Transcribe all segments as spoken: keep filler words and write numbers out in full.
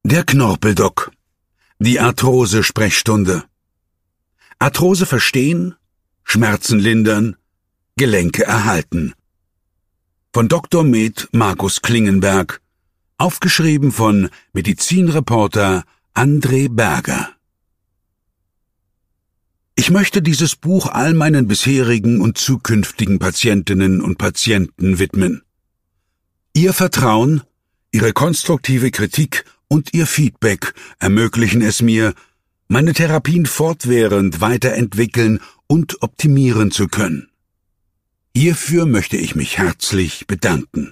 Der Knorpeldoc. Die Arthrose-Sprechstunde. Arthrose verstehen, Schmerzen lindern, Gelenke erhalten. Von Doktor Med Markus Klingenberg. Aufgeschrieben von Medizinreporter André Berger. Ich möchte dieses Buch all meinen bisherigen und zukünftigen Patientinnen und Patienten widmen. Ihr Vertrauen, Ihre konstruktive Kritik und Ihr Feedback ermöglichen es mir, meine Therapien fortwährend weiterentwickeln und optimieren zu können. Hierfür möchte ich mich herzlich bedanken.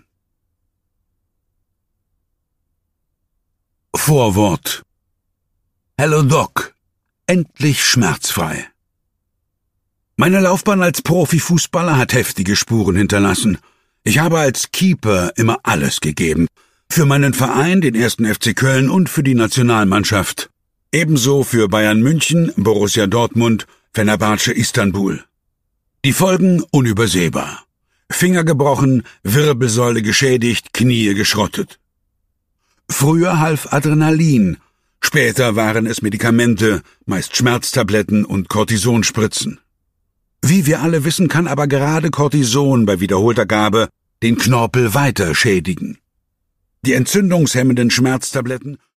Vorwort. Hello Doc. Endlich schmerzfrei. Meine Laufbahn als Profifußballer hat heftige Spuren hinterlassen. Ich habe als Keeper immer alles gegeben. Für meinen Verein, den ersten F C Köln und für die Nationalmannschaft. Ebenso für Bayern München, Borussia Dortmund, Fenerbahce Istanbul. Die Folgen unübersehbar. Finger gebrochen, Wirbelsäule geschädigt, Knie geschrottet. Früher half Adrenalin, später waren es Medikamente, meist Schmerztabletten und Kortisonspritzen. Wie wir alle wissen, kann aber gerade Cortison bei wiederholter Gabe den Knorpel weiter schädigen. Die entzündungshemmenden Schmerztabletten